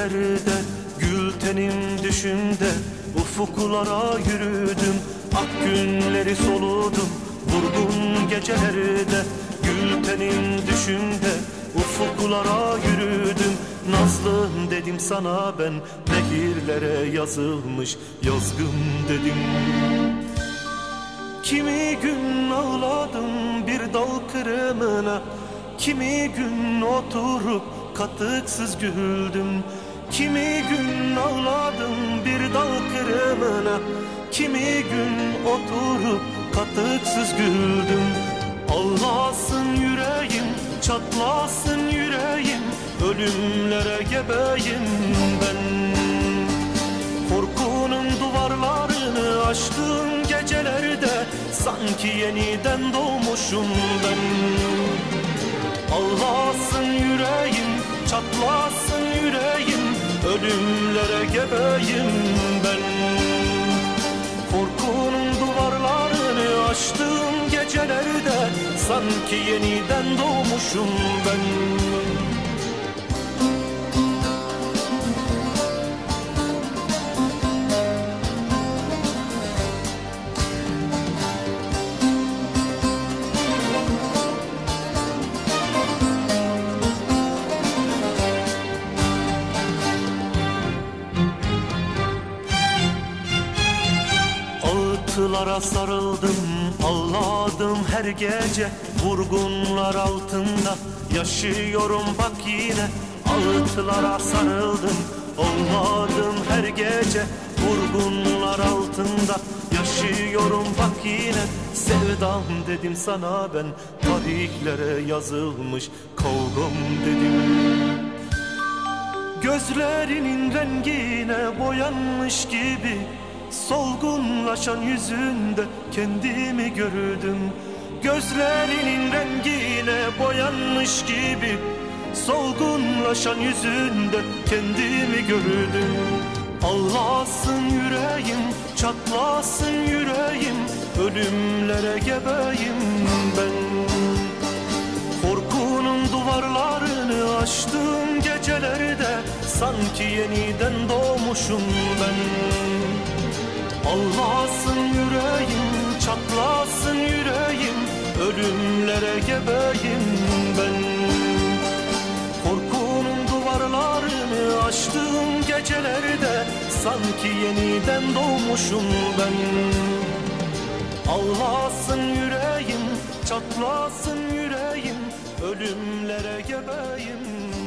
gecelerde, gül tenim düşümde, ufuklara yürüdüm. Ak günleri soludum vurgun gecelerde, gül tenim düşümde, ufuklara yürüdüm. Nazlım dedim sana ben, nehirlere yazılmış yazgım dedim. Kimi gün ağladım bir dal kırımına, kimi gün oturup katıksız güldüm. Kimi gün ağladım bir dal kırımına, kimi gün oturup katıksız güldüm. Ağlasın yüreğim, çatlasın yüreğim, ölümlere gebeyim ben. Korkunun duvarlarını aştığım gecelerde, sanki yeniden doğmuşum ben. Ağlasın yüreğim, çatlasın yüreğim, ölümlere gebeyim ben. Korkunun duvarlarını aştığım gecelerde, sanki yeniden doğmuşum ben. Ağıtlara sarıldım, ağladım her gece, vurgunlar altında yaşıyorum bak yine. Ağıtlara sarıldım, ağladım her gece, vurgunlar altında yaşıyorum bak yine. Sevdam dedim sana ben, tarihlere yazılmış kavgam dedim. Gözlerinin rengine boyanmış gibi, solgunlaşan yüzünde kendimi gördüm. Gözlerinin rengine boyanmış gibi, solgunlaşan yüzünde kendimi gördüm. Ağlasın yüreğim, çatlasın yüreğim, ölümlere gebeyim ben. Korkunun duvarlarını aştığım gecelerde, sanki yeniden doğmuşum ben. Ağlasın yüreğim, çatlasın yüreğim, ölümlere gebeyim ben. Korkunun duvarlarını aştığım gecelerde, sanki yeniden doğmuşum ben. Ağlasın yüreğim, çatlasın yüreğim, ölümlere gebeyim